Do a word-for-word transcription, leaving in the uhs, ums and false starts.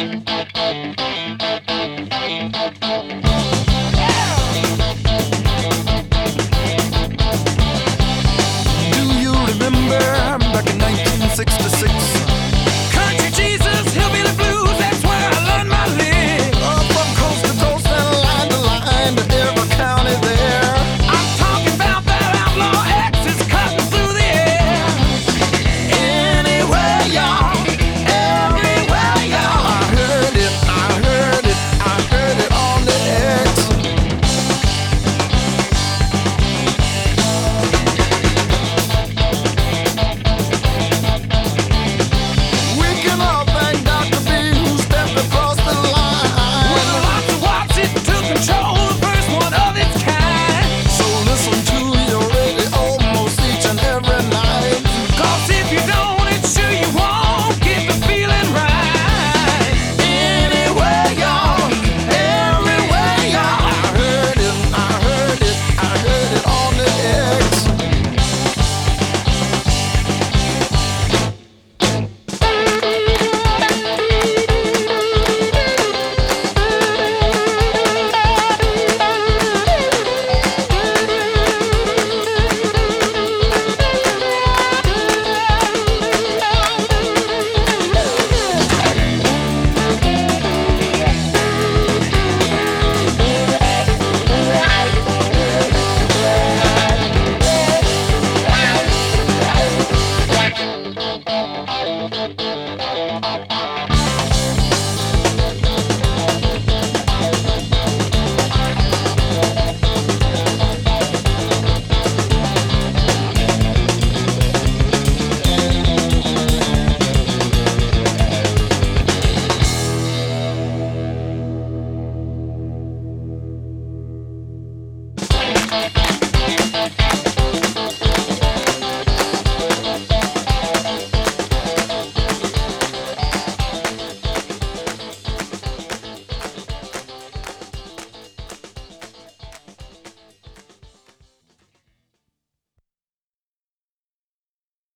Do you remember back in nineteen sixty-six? Country Jesus, hillbilly blues, that's where I learned my lick. Up from coast to coast and line to line to every county there. I'm talking about that outlaw X's cutting through the air. Anywhere, y'all, everywhere, y'all. I heard it, I heard it, I heard it on the X. We can all thank Doctor B who stepped across the line. With lots of watts, it took control, the first one of its kind. So listen to your radio almost each and every night. Cause if you don't, it sure you won't get the feeling right. Anywhere, y'all, everywhere, y'all. I heard it, I heard it, I heard it on the X. Thank you.